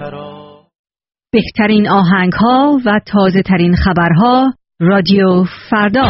بهترین آهنگ‌ها و تازه‌ترین خبرها رادیو فردا.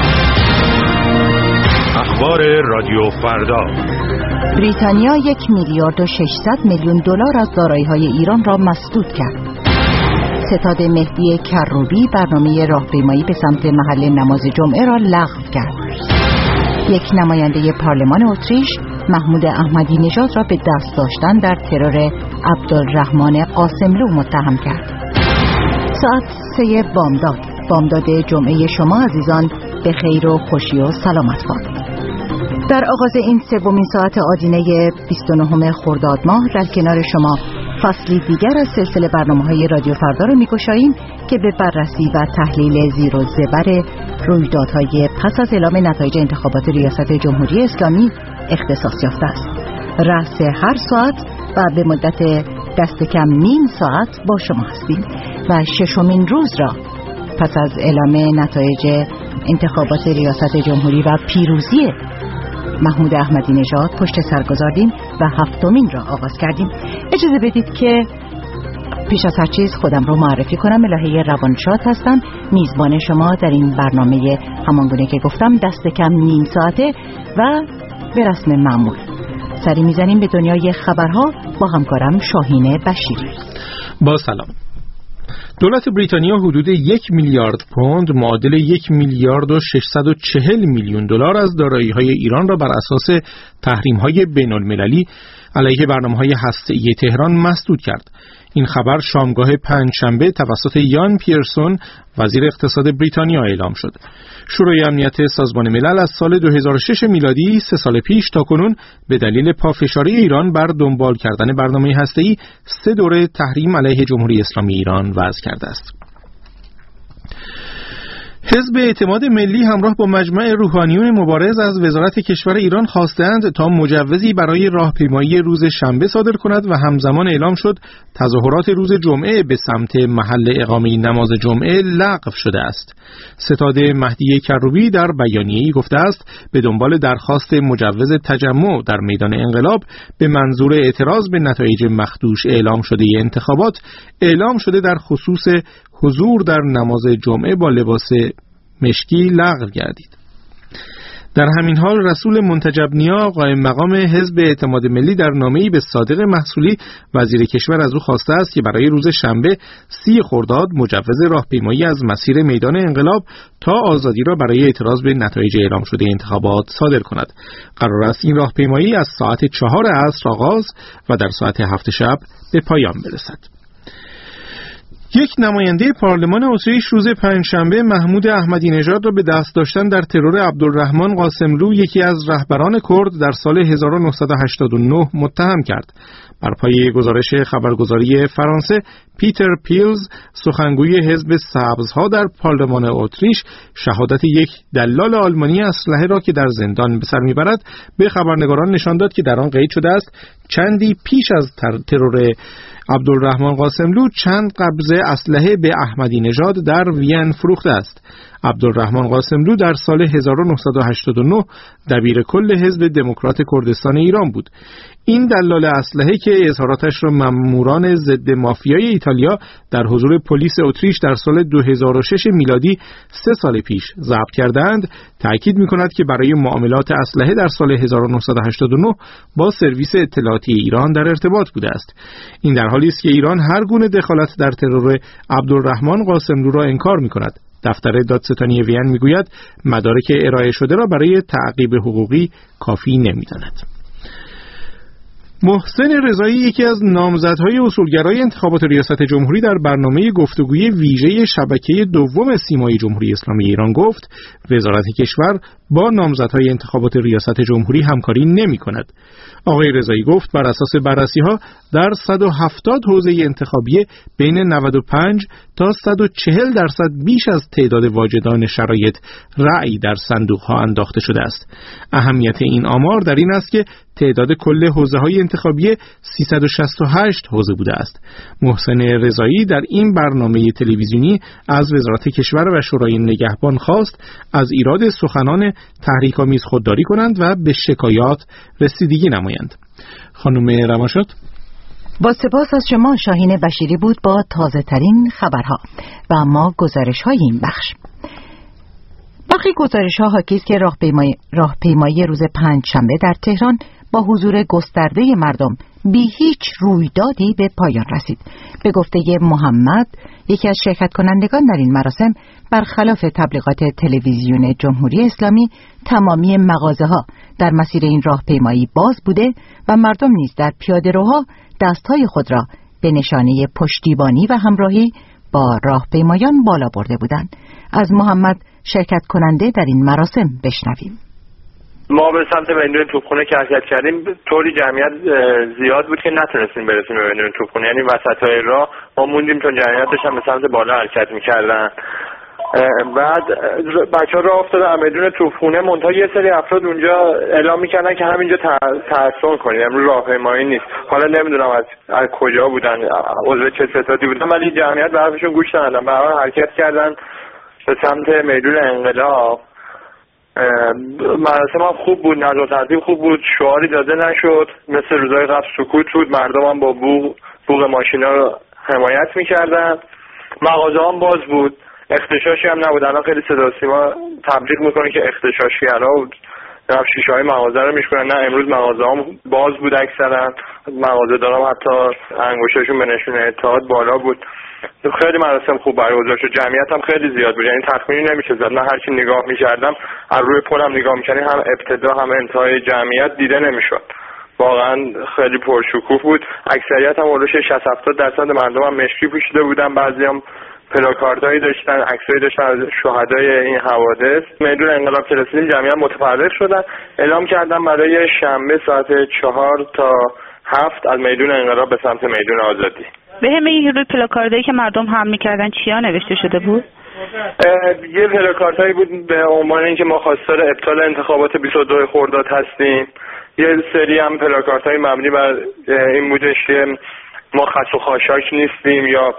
اخبار رادیو فردا. بریتانیا 1,600,000,000 دلار از دارایی‌های ایران را مسدود کرد. ستاد مهدی کروبی برنامه راهپیمایی به سمت محل نماز جمعه را لغو کرد. یک نماینده پارلمان اتریش محمود احمدی نژاد را به دست داشتن در ترور عبدالرحمن قاسملو متهم کرد. ساعت 3 بامداد جمعه شما عزیزان به خیر و خوشی و سلامت باد. در آغاز این سومین ساعت آدینه 29 خرداد ماه در کنار شما فصلی دیگر از سلسله برنامه‌های رادیو فردا را می‌گشاییم که به بررسی و تحلیل زیر و زبر رویدادهای پس از اعلام نتایج انتخابات ریاست جمهوری اسلامی اختصاص یافته است. رأس هر ساعت و به مدت دست کم نیم ساعت با شما هستیم و ششمین روز را پس از اعلام نتایج انتخابات ریاست جمهوری و پیروزی محمود احمدی نژاد پشت سر گذاردیم و هفتمین را آغاز کردیم. اجازه بدید که پیش از هر چیز خودم رو معرفی کنم. الهه روانشاد هستم، میزبان شما در این برنامه همانگونه که گفتم دست کم نیم ساعته و به رسم معمول سری میزنیم به دنیای خبرها با همکارم شاهین بشیری. با سلام. دولت بریتانیا حدود 1 میلیارد پوند معادل 1,640,000,000 دلار از دارایی‌های ایران را بر اساس تحریم‌های بین‌المللی علیه برنامه‌های هسته‌ای تهران مسدود کرد. این خبر شامگاه پنجشنبه توسط یان پیرسون وزیر اقتصاد بریتانیا اعلام شد. شورای امنیت سازمان ملل از سال 2006 میلادی 3 سال پیش تاکنون به دلیل پافشاری ایران بر دنبال کردن برنامه هسته‌ای 3 دوره تحریم علیه جمهوری اسلامی ایران وضع کرده است. حزب اعتماد ملی همراه با مجمع روحانیون مبارز از وزارت کشور ایران خواستند تا مجوزی برای راهپیمایی روز شنبه صادر کند و همزمان اعلام شد تظاهرات روز جمعه به سمت محل اقامه نماز جمعه لغو شده است. ستاد مهدی کروبی در بیانیه‌ای گفته است به دنبال درخواست مجوز تجمع در میدان انقلاب به منظور اعتراض به نتایج مخدوش اعلام شده انتخابات اعلام شده در خصوص حضور در نماز جمعه با لباس مشکی لغو گردید. در همین حال رسول منتجب نیا قائم مقام حزب اعتماد ملی در نامه‌ای به صادق محصولی وزیر کشور از او خواسته است که برای روز شنبه 30 خرداد مجوز راهپیمایی از مسیر میدان انقلاب تا آزادی را برای اعتراض به نتایج اعلام شده انتخابات صادر کند. قرار است این راهپیمایی از ساعت 4 عصر آغاز و در ساعت 7 شب به پایان برسد. یک نماینده پارلمان اتریش روز پنجشنبه محمود احمدی نژاد را به دست داشتن در ترور عبدالرحمن قاسملو یکی از رهبران کرد در سال 1989 متهم کرد. بر پایه گزارش خبرگزاری فرانسه پیتر پیلز سخنگوی حزب سبزها در پارلمان اتریش شهادت یک دلال آلمانی اسلحه را که در زندان به سر میبرد به خبرنگاران نشان داد که در آن قید شده است چندی پیش از ترور عبدالرحمن قاسملو چند قبضه اسلحه به احمدی نژاد در وین فروخته است. عبدالرحمن قاسملو در سال 1989 دبیر کل حزب دموکرات کردستان ایران بود. این دلال اسلحه که اظهاراتش را ماموران ضد مافیای ایتالیا در حضور پلیس اتریش در سال 2006 میلادی 3 سال پیش ضبط کردند، تأکید می‌کند که برای معاملات اسلحه در سال 1989 با سرویس اطلاعاتی ایران در ارتباط بوده است. این در حالی است که ایران هر گونه دخالت در ترور عبدالرحمن قاسملو را انکار می‌کند. دفتر دادستانی وین میگوید مدارک ارائه شده را برای تعقیب حقوقی کافی نمی‌داند. محسن رضایی یکی از نامزدهای اصولگرای انتخابات ریاست جمهوری در برنامه گفتگوی ویژه شبکه دوم سیمای جمهوری اسلامی ایران گفت وزارت کشور با نامزدهای انتخابات ریاست جمهوری همکاری نمی‌کند. آقای رضایی گفت بر اساس بررسی‌ها در 170 حوزه انتخابی بین 95 تا 140% بیش از تعداد واجدان شرایط رأی در صندوق‌ها انداخته شده است. اهمیت این آمار در این است که تعداد کل حوزه‌های انتخابی 368 حوزه بوده است. محسن رضایی در این برنامه تلویزیونی از وزارت کشور و شورای نگهبان خواست از ایراد سخنان تحریک‌آمیز خودداری کنند و به شکایات رسیدگی نمایند. خانم روانشاد. با سپاس از شما. شاهین بشیری بود با تازه ترین خبرها. و اما گزارش های این بخش. برخی گزارش ها حاکی است که راهپیمایی روز پنجشنبه در تهران با حضور گسترده مردم بی هیچ رویدادی به پایان رسید. به گفته محمد، یکی از شرکت کنندگان در این مراسم، برخلاف تبلیغات تلویزیون جمهوری اسلامی تمامی مغازه‌ها در مسیر این راهپیمایی باز بوده و مردم نیز در پیاده‌روها دستهای خود را به نشانه پشتیبانی و همراهی با راهپیمایان بالا برده بودند. از محمد، شرکت کننده در این مراسم، بشنویم. ما به سمت میدون توپخانه که حرکت کردیم، طوری جمعیت زیاد بود که نتونستیم برسیم به میدون توپخانه، یعنی وسطای راه ما موندیم چون جمعیتش هم به سمت بالا حرکت میکردن. بعد بچه‌ها راه افتادن میدون توپخانه، منتها یه سری افراد اونجا اعلام میکردن که همینجا تحصیل کنید، امروز راهپیمایی نیست. حالا نمیدونم از کجا بودن، عضو چه ستادی بودن، ولی جمعیت به حرفشون گوش ندادن، به هر حرکت کردن به سمت میدون انقلاب. مراسم هم خوب بود، نظم و ترتیب خوب بود، شعاری داده نشد، مثل روزهای قبل سکوت بود، مردم هم با بوق ماشینا رو حمایت میکردن، مغازه هم باز بود، اختشاشی هم نبود. الان خیلی صدا سیما تبلیغ میکنه که اختشاشگرا بود، شیشه های مغازه رو میشکنن. نه، امروز مغازه هم باز بود، اکثرا مغازه دارم حتی انگشتشون به نشونه اتحاد بالا بود. خیلی مراسم خوب برگزار شد، جمعیت هم خیلی زیاد بود، یعنی تخمینی نمیشه زد. من هرچی نگاه میکردم، از روی پلم نگاه میکردم، هم ابتدا هم انتهای جمعیت دیده نمیشد. واقعا خیلی پرشکوه بود. اکثریت هم اولش 60-70% مردم هم مشکی پوشیده بودن، بعضی هم پلاکاردهایی داشتن، عکسایی داشتن از شهدای این حوادث. میدون انقلاب که رسیدیم جمعیت متفرق شدن، اعلام کردن برای شنبه ساعت 4 تا 7 از میدون انقلاب به سمت میدون آزادی. به همه این روی پلاکاردهایی که مردم حمل می‌کردن چیا نوشته شده بود؟ یه پلاکاردهایی بود به عنوان اینکه ما خواستار ابطال انتخابات 22 خرداد هستیم. یه سری هم پلاکاردهای مبنی بر این بودش که ما خس و خاشاک نیستیم، یا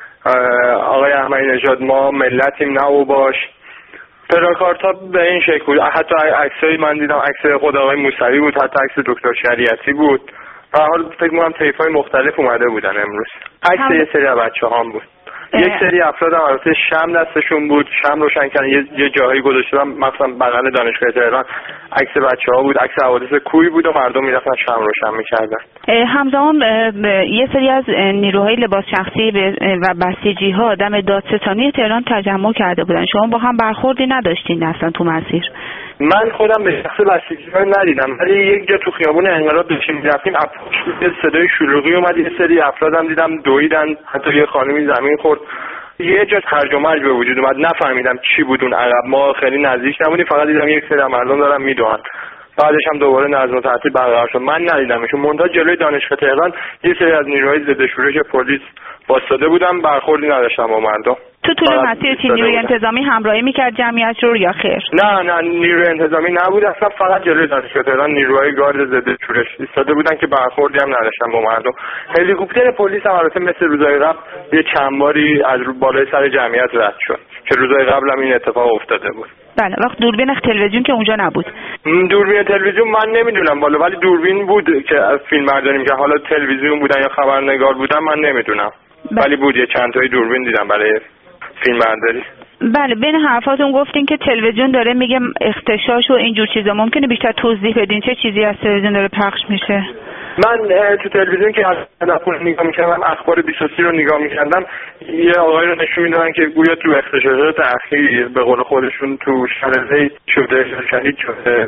آقای احمدی نژاد ما ملتیم نه او باش. پلاکاردها به این شکل بود. حتی عکسای من دیدم، عکس خود آقای موسوی بود، حتی عکس دکتر شریعتی بود. به هر حال فکر می‌کنم طیف‌های مختلف اومده بودن امروز. عکس یه سری از بچه‌ها بود. یک سری افراد هم البته شمع دستشون بود، شمع روشن کردن، یه جاهایی گذاشتم، مثلا بغل دانشگاه تهران عکس بچه‌ها بود، عکس حوادث کوهی بود و مردم میرفتن شمع روشن می‌کردن. همزمان یه سری از نیروهای لباس شخصی و بسیجی‌ها دم دادستانی تهران تجمع کرده بودن. شما با هم برخوردی نداشتین اصلا تو مسیر؟ من خودم به شخص بسیجی‌ها ندیدم، ولی یک جا تو خیابون انقلاب داشتیم می‌رفتیم، صدای شلوغی اومد، یه سری افرادم دیدم دویدن، حتی یه خانمی زمین خورد. یه جا هرج و مرج به وجود اومد، نفهمیدم چی بود اون عقب، ما خیلی نزدیک نبودیم، فقط دیدم یک سری مردم دارن میدوئن. بعدش هم دوباره نظم و ترتیب برقرار شد. من ندیدمشون، منتها جلوی دانشگاه تهران یه سری از نیروهای ضد شورش پلیس واسطاده بودن، برخوردی نداشتم با مردم. تو طول مسیر چی نیروی انتظامی همراهی میکرد جمعیت رو یا خیر؟ نه نیروی انتظامی نبود اصلا، فقط جلوی دانشگاه تهران نیروهای گارد ضد شورش ایستاده بودن که برخوردی هم نداشتن با مردم. هلیکوپتر پلیس هم البته مثل روزهای قبل یه چند باری از بالای سر جمعیت رد شد که روزهای قبل هم این اتفاق افتاده بود. بله، وقت دوربین تلویزیون که اونجا نبود. دوربین تلویزیون من نمیدونم بالا، ولی دوربین بود که از فیلم برداریم، که حالا تلویزیون بودن یا خبرنگار بودن من نمیدونم. ولی بود یه چند تای دوربین دیدم برای فیلم برداری. بله، بین حرفاتون گفتین که تلویزیون داره میگه اختشاش و اینجور چیزا، ممکنه بیشتر توضیح بدین چه چیزی از تلویزیون داره پخش میشه؟ من تو تلویزیون که از نگاه میکردم، اخبار 23 رو نگاه میکردم، یه آقای رو نشون میدادن که گویا تو اختشاشات اخیر به قول خودشون تو شهر شده شهید شده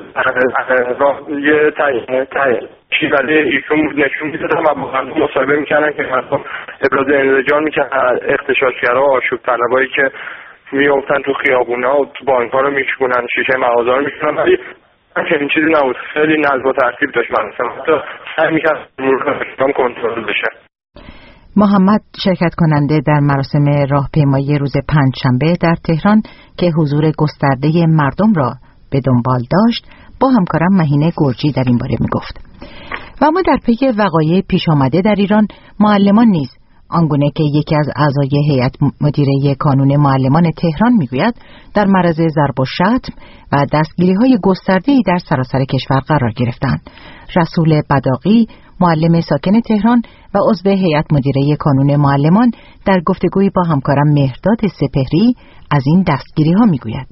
یه تایید چی ولی ایشون نشون میدادن و با هم مصاحبه میکردن که مردم ابراز انزجار میکردن، اختشاشگرها و آشوب طلبایی که میافتن تو خیابونا و تو بانک‌ها رو میشکنن، شیشه مغازه‌ها رو میشکنن، ولی این چیزی نبود. خیلی نظم و ترتیب داشت مراسم، حتی سعی می‌کرد مرور کنترل بشه. محمد، شرکت کننده در مراسم راهپیمایی روز پنجشنبه در تهران که حضور گسترده مردم را به دنبال داشت، با همکارم مهینه گرجی در این باره میگفت. و اما در پی وقایع پیش آمده در ایران، معلمان نیز آنگونه که یکی از اعضای هیئت مدیره کانون معلمان تهران میگوید در معرض ضرب و شتم و دستگیری‌های گسترده‌ای در سراسر کشور قرار گرفتند. رسول بداقی، معلم ساکن تهران و عضو هیئت مدیره کانون معلمان، در گفتگویی با همکارم مهرداد سپهری از این دستگیری‌ها میگوید.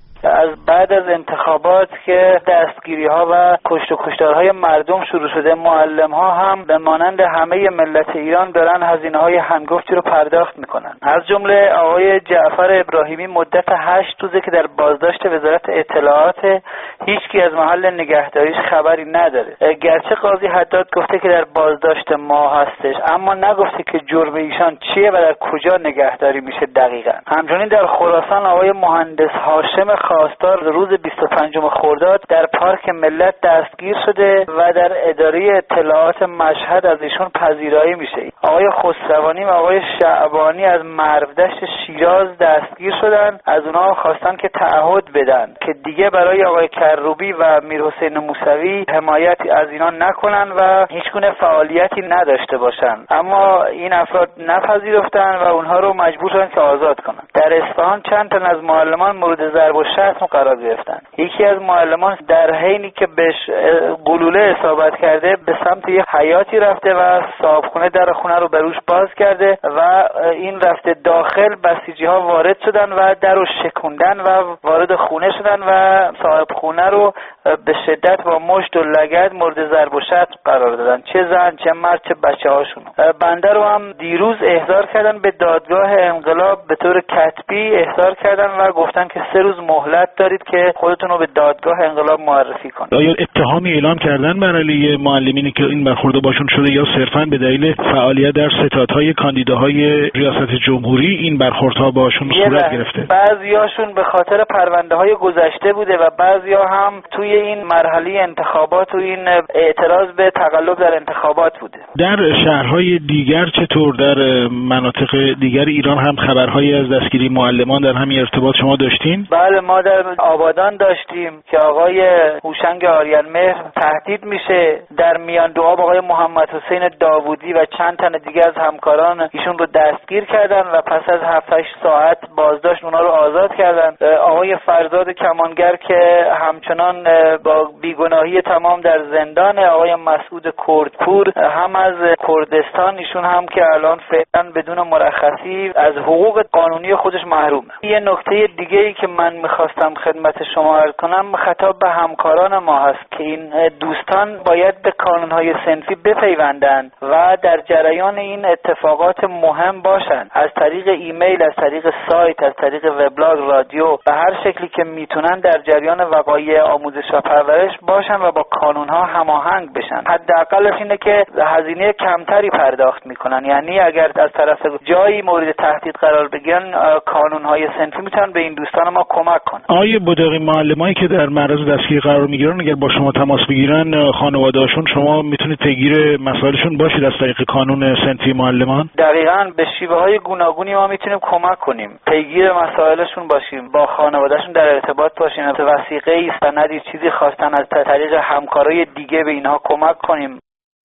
از بعد از انتخابات که دستگیری‌ها و کشت و کشتارهای مردم شروع شده، معلم‌ها هم به مانند همه ملت ایران دارن هزینه‌های هنگفتی رو پرداخت میکنن. از جمله آقای جعفر ابراهیمی مدت 8 روزه که در بازداشت وزارت اطلاعات، هیچکی از محل نگهداریش خبری نداره. گرچه قاضی حداد گفته که در بازداشت ما هستش، اما نگفته که جرم ایشان چیه و در کجا نگهداری میشه دقیقاً. همچنین در خراسان آقای مهندس هاشم خواستار روز 25 خرداد در پارک ملت دستگیر شده و در اداره اطلاعات مشهد از ایشون پذیرایی میشه. آقای خسروانی و آقای شعبانی از مرودشت شیراز دستگیر شدن. از اونها خواستن که تعهد بدن که دیگه برای آقای کروبی و میرحسین موسوی حمایتی از اینا نکنن و هیچگونه فعالیتی نداشته باشن، اما این افراد نپذیرفتن و اونها رو مجبور شدن که آزاد کنن. در اصفهان چند تن از معلمان مورد ضرب و شتم قرار گرفتن. یکی از معلمان در حینی که بهش گلوله اصابت کرده به سمت یه حیاتی رفته و صاحبخونه در خونه رو به روش باز کرده و این رفته داخل. بسیجی‌ها وارد شدن و در رو شکوندن و وارد خونه شدن و صاحب خونه رو به شدت با مشت و لگد مورد ضرب و شتم قرار دادن، چه زن چه مرد چه بچه‌هاشون. بنده رو هم دیروز احضار کردن به دادگاه انقلاب، به طور کتبی احضار کردن و گفتن که 3 روز مهلت دارید که خودتون رو به دادگاه انقلاب معرفی کنید. آیا اتهامی اعلام کردن بر علیه معلمینی که این برخورد باشون شده یا صرفاً به دلیل فعالیت در ستادهای کاندیداهای ریاست جمهوری این برخوردها باشون صورت گرفته؟ بعضیاشون به خاطر پرونده‌های گذشته بوده و بعضیا هم توی این مرحله انتخابات و این اعتراض به تقلب در انتخابات بوده. در شهرهای دیگر چطور؟ در مناطق دیگر ایران هم خبرهایی از دستگیری معلمان در همین ارتباط شما داشتین؟ بله، ما در آبادان داشتیم که آقای هوشنگ آریانمهر تهدید میشه. در میان دو آب آقای محمد حسین داوودی و چند تن دیگه از همکاران ایشون رو دستگیر کردن و پس از 7-8 ساعت بازداشت اونا رو آزاد کردن. آقای فرزاد کمانگر که همچنان با بیگناهی تمام در زندان. آقای مسعود کردپور هم از کردستان، ایشون هم که الان فعلا بدون مرخصی از حقوق قانونی خودش محرومه. یه نکته دیگه ای که من میخواستم خدمت شما عرض کنم خطاب به همکاران ما هست که این دوستان باید به قانونهای صنفی بپیوندن و در جریان این اتفاقات مهم باشن، از طریق ایمیل، از طریق سایت، از طریق وبلاگ، رادیو، به هر شکلی که میتونن در جریان وقایع آموزش و پرورش باشن و با قانونها هماهنگ بشن. حداقلش اینه که هزینه کمتری پرداخت میکنن، یعنی اگر از طرف جایی مورد تهدید قرار بگیرن قانونهای صنفی میتونن به این دوستان ما کمک کنن. آیا بداغی معلمایی که در معرض دستگیری قرار میگیرن اگر با شما تماس بگیرن، خانواده‌هاشون، شما میتونید پیگیر مسائلشون باشید از طریق قانون صنفی معلمان؟ دقیقاً، به شیوه‌های گوناگونی ما میتونیم کمک کنیم، پیگیر مسائلشون باشیم، با خانواده‌شون در ارتباط باشیم، وثیقه‌ای، سندی، چیزی خواستن از طریق همکارای دیگه به اینها کمک کنیم.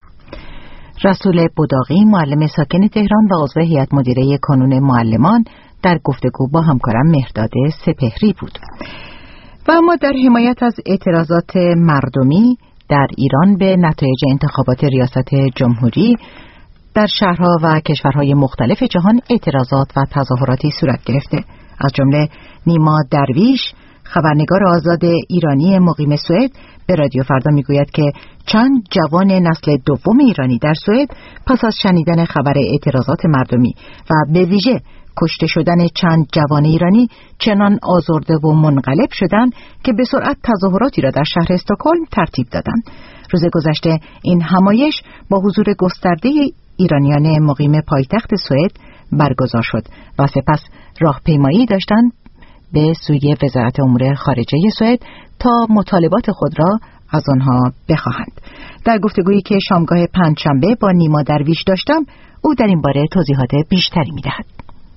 رسول بداغی، معلم ساکن تهران و عضو هیئت مدیره کانون معلمان، در گفتگو با همکارم مهرداد سپهری بود. و اما در حمایت از اعتراضات مردمی در ایران به نتایج انتخابات ریاست جمهوری، در شهرها و کشورهای مختلف جهان اعتراضات و تظاهراتی صورت گرفته. از جمله نیما درویش، خبرنگار آزاد ایرانی مقیم سوئد، به رادیو فردا میگوید که چند جوان نسل دوم ایرانی در سوئد پس از شنیدن خبر اعتراضات مردمی و به ویژه کشته شدن چند جوان ایرانی چنان آزرده و منقلب شدند که به سرعت تظاهراتی را در شهر استکهلم ترتیب دادند. روز گذشته این همایش با حضور گسترده ایرانیان مقیم پایتخت سوئد برگزار شد و سپس راهپیمایی داشتند به سوی وزارت امور خارجه سوئد تا مطالبات خود را از آنها بخواهند. در گفتگویی که شامگاه پنجشنبه با نیما درویش داشتم، او در این باره توضیحات بیشتری می‌دهد.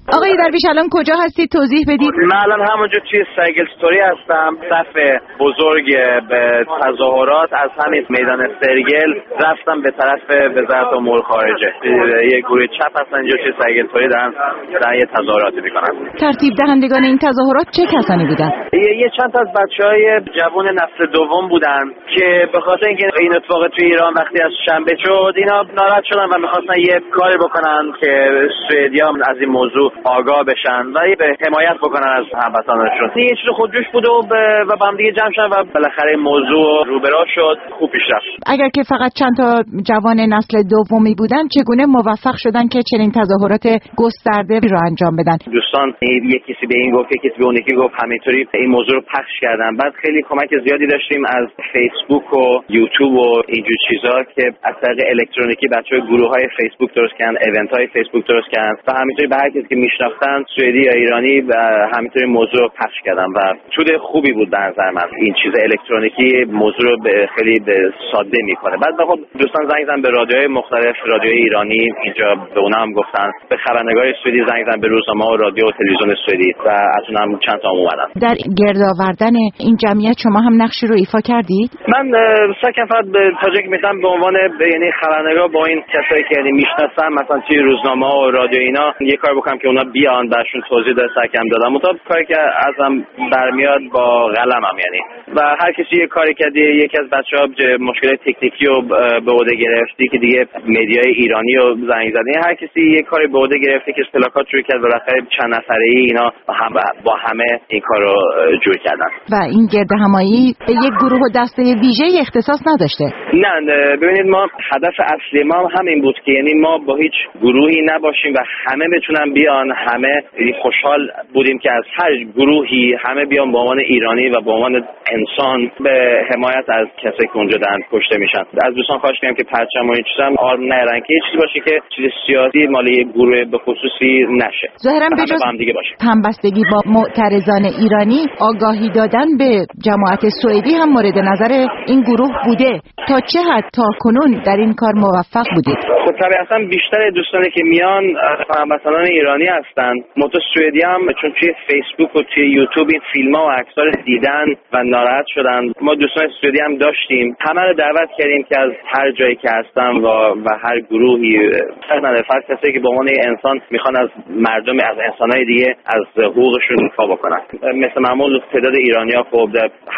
آقای درویش الان کجا هستید توضیح بدید؟ من الان همونجا توی سایکل استوری هستم. صف بزرگ به تظاهرات از همین میدان استرگل رفتم به طرف وزارت امور خارجه. یه گروه چپ هستن اینجا توی سایکل استوری دارن یه تظاهراتی میکنن. ترتیب دهندگان این تظاهرات چه کسانی بودن؟ یه چند تا از بچهای جوان نسل دوم بودن که به خاطر اینکه این اتفاق توی ایران وقتی از شنبه شد اینا ناراحت شدن و می‌خواستن یه کاری بکنن که سوئدیا از این موضوع آگاه بشن و به حمایت بکنن از هموطنانشون. یه چیز خودجوش بود و با هم دیگه جمع شدن و بالاخره موضوع روبرا شد، خوب پیش رفت. اگر که فقط چند تا جوان نسل دومی بودن چگونه موفق شدن که چنین تظاهرات گسترده را انجام بدن؟ دوستان یک کسی به این گفت، یک کسی به اون یکی گفت، همینطوری این موضوع رو پخش کردن. بعد خیلی کمک زیادی داشتیم از فیسبوک و یوتیوب و اینجور چیزا که از طریق الکترونیکی بچه‌ها گروه‌های فیسبوک درست کردن، ایونت‌های فیسبوک درست کردن و همینطوری به هر کسی که میشناختن سوئدی یا ایرانی و همینطوری موضوع رو پخش کردن و سود خوبی بود به نظر من. این چیز الکترونیکی موضوع رو خیلی ساده میکنه. بعد خب دوستان زنگ زدن به رادیوهای مختلف، رادیوهای ایرانی اینجا به اونها هم گفتن، به خبرنگار سوئدی زنگ زدن، به روزنامه و رادیو و تلویزیون سوئدی و از اونها هم چند تا اومدن. در گرد آوردن این جمعیت شما هم نقشی رو ایفا کردید؟ من سعی فقط به تاجیک میتونم به عنوان یعنی خبرنگار با این کسایی که یعنی میشناسم مثلا توی روزنامه و رادیو اینا یه کار بکنم که اونا بیان بهشون توضیح ده سکم دادم. مطابق کاری که ازم برمیاد با قلمم یعنی و هر کسی یه کاری کرده. یکی از بچه‌ها مشکل تکنیکی رو به عهده گرفتی که دیگه مدیای ایرانی رو زنگ زدن. هر کسی یه کاری به عهده گرفته که اصطلاحات شروع کرد و بالاخره چند نفره‌ای اینا با همه این کارو جور کردن. و این گرد همایی به یک گروه و دسته ویژه‌ای اختصاص نداشته. نه ببینید ما هدف اصلی ما همین بود که یعنی ما با هیچ گروهی نباشیم و همه بتونن بیان. همه خوشحال بودیم که از هر گروهی همه بیان به عنوان ایرانی و به عنوان انسان به حمایت از کسایی که اونجا دارن کشته میشن. از دوستان خواهش می‌کنم که پرچم و این چیزا آرم نرن که چیزی باشه که چیز سیاسی مال یک گروه به خصوصی نشه. ظاهراً بجز همبستگی با معترضان ایرانی آگاهی دادن به جماعت سوئدی هم مورد نظر این گروه بوده. تا چه حد تا کنون در این کار موفق بودید؟ خب طبیعتاً بیشتر دوستانی که میان هموطنان ایرانی هستن. متو سوئدی هم چون توی فیسبوک و توی یوتیوب این فیلم‌ها و عکس‌ها رو دیدن و ناراحت شدن. ما دوستان سوئدی هم داشتیم. همه رو دعوت کردیم که از هر جایی که هستن و هر گروهی فقط کسی که به عنوان انسان میخوان از مردم از انسان‌های دیگه از حقوقشون دفاع بکنن. مثل معمول تعداد ایرانی‌ها خب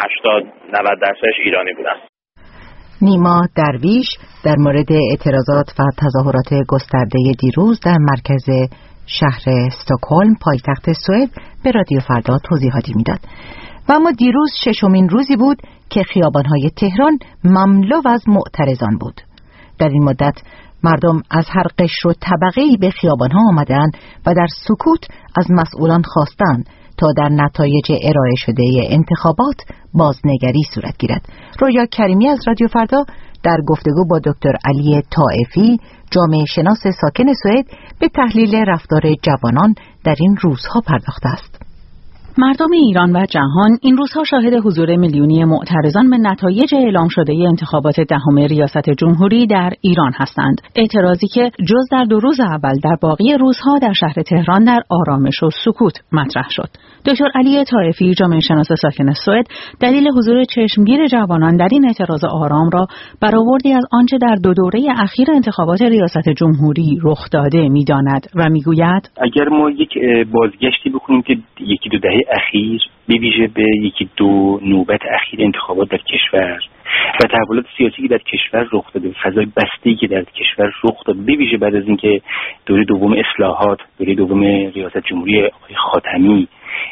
80-90% ایرانی بودن. نیما درویش در مورد اعتراضات و تظاهرات گسترده دیروز در مرکز شهر استکهلم پایتخت سوئد به رادیو فردا توضیحاتی میداد. و اما دیروز ششمین روزی بود که خیابان‌های تهران مملو از معترضان بود. در این مدت مردم از هر قشر و طبقه‌ای به خیابان‌ها آمدند و در سکوت از مسئولان خواستند تا در نتایج ارائه شده انتخابات بازنگری صورت گیرد. رویا کریمی از رادیو فردا در گفتگو با دکتر علی طائفی، جامعه شناس ساکن سوئد، به تحلیل رفتار جوانان در این روزها پرداخته است. مردم ایران و جهان این روزها شاهد حضور میلیونی معترضان به نتایج اعلام شده انتخابات دهم ریاست جمهوری در ایران هستند. اعتراضی که جز در 2 روز اول در باقی روزها در شهر تهران در آرامش و سکوت مطرح شد. دکتر علی طائفی، جامعه شناس ساکن سوئد، دلیل حضور چشمگیر جوانان در این اعتراض آرام را برآوردی از آنچه در 2 دوره اخیر انتخابات ریاست جمهوری رخ داده می‌داند و می‌گوید اگر ما یک بازگشتی بکنیم که 1-2 دهه اخیر، به ویژه به 1-2 نوبت اخیر انتخابات در کشور و تحولات سیاسی که در کشور رخ داده، فضای بسته‌ای که در کشور رخ داد، به ویژه بعد از اینکه دوره دوم اصلاحات، دوره دوم ریاست جمهوری آقای خاتمی،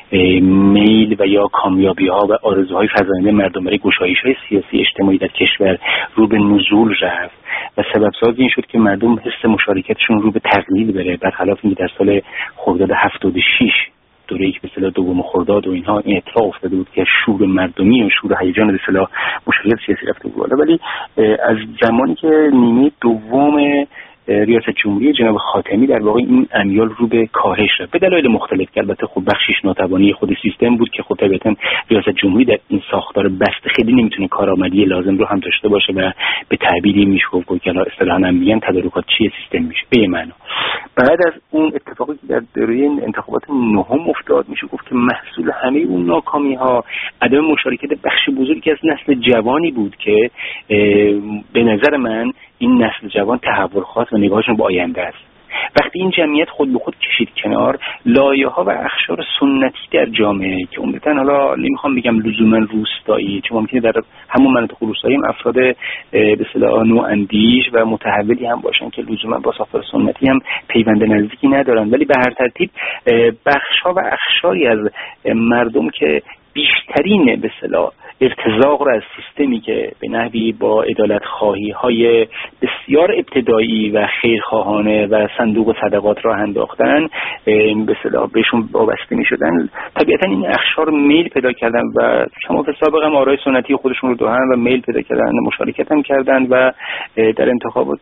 میل و یا کامیابی‌ها و آرزوهای فزاینده مردم برای گشایش‌های سیاسی اجتماعی در کشور رو به نزول رفت و سبب ساز این شد که مردم حس مشارکتشون رو به تقلیل بره، برخلاف اینکه در سال خرداد 76 دوره‌ای که به اصطلاح دوم خرداد و اینها این اتفاق افتاده بود که شور مردمی و شور هیجان به اصطلاح مشارکت سیاسی رفته بود. ولی از زمانی که نیمه دوم ریاست جمهوری جناب خاتمی در واقع این امیال رو به کاهش رفت به دلایل مختلف. البته خب بخشش ناتوانی خود سیستم بود که خب طبیعتاً ریاست جمهوری در این ساختار بسته خیلی نمیتونه کارآمدی لازم رو هم داشته باشه و به تعبیری میشه گفت که اصطلاحاً هم میگن تدارکات چی سیستم میشه به معنا. بعد از اون اتفاقی که در دوره انتخابات نهم افتاد میشه گفت که محصول همه اون ناکامی‌ها عدم مشارکت بخش بزرگی از نسل جوانی بود که به نظر من این نسل جوان تحول خواست و نگاهشون به آینده است. وقتی این جمعیت خود به خود کشید کنار لایه‌ها و اقشار سنتی در جامعه که عمدتاً حالا نمیخوام بگم لزوما روستایی، چون ممکنه در همون مناطق روستایی هم افراد به اصطلاح نواندیش و متحولی هم باشن که لزوما با ساختار سنتی هم پیوند نزدیکی ندارن، ولی به هر ترتیب بخش‌ها و اقشاری از مردم که بیشترین به اصطلاح ارتزاق را از سیستمی که به نحوی با عدالت خواهی های بسیار ابتدایی و خیرخواهانه و صندوق صدقات را انداختن به اصطلاح بهشون وابسته می شدن، طبیعتا این اقشار میل پیدا کردن و شما به سابق هم آرای سنتی خودشون رو دارن و میل پیدا کردن، مشارکت هم کردن و در انتخابات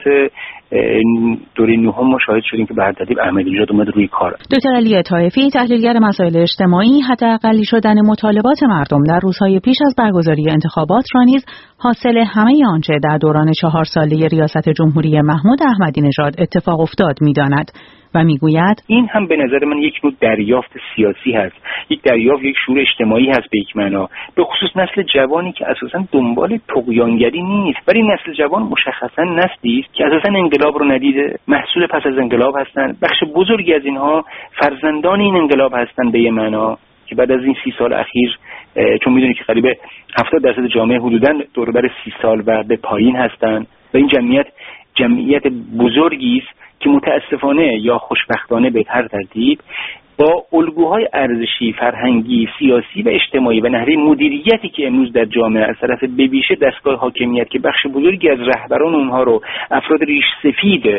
دوره نهم ما شاهد شدیم که به هر ترتیب احمدی‌نژاد اومد روی کار. دکتر علی طائفی تحلیلگر مسائل اجتماعی، حداقلی شدن مطالبات مردم در روزهای پیش از برگزاری انتخابات را نیز حاصل همه آنچه در دوران 4 ساله ریاست جمهوری محمود احمدی‌نژاد اتفاق افتاد می‌داند و میگوید این هم به نظر من یک نوع دریافت سیاسی هست، یک دریافت، یک شعور اجتماعی هست به یک معنا، به خصوص نسل جوانی که اساساً دنبال طغیانگری نیست، ولی نسل جوان مشخصاً نسلی است که اساساً انقلاب رو ندیده، محصول پس از انقلاب هستند، بخش بزرگی از اینها فرزندان این انقلاب هستند به یک معنا که بعد از این 30 سال اخیر چون میدونی که قریب 70% جامعه حدوداً دور بر 30 سال و به پایین هستند و این جمعیت بزرگی است که متاسفانه یا خوشبختانه به هر ترتیب با الگوهای ارزشی، فرهنگی، سیاسی و اجتماعی و نحوه مدیریتی که امروز در جامعه از طرف به ویژه دستگاه حاکمیت که بخش بزرگی از رهبران اونها رو افراد ریش سفید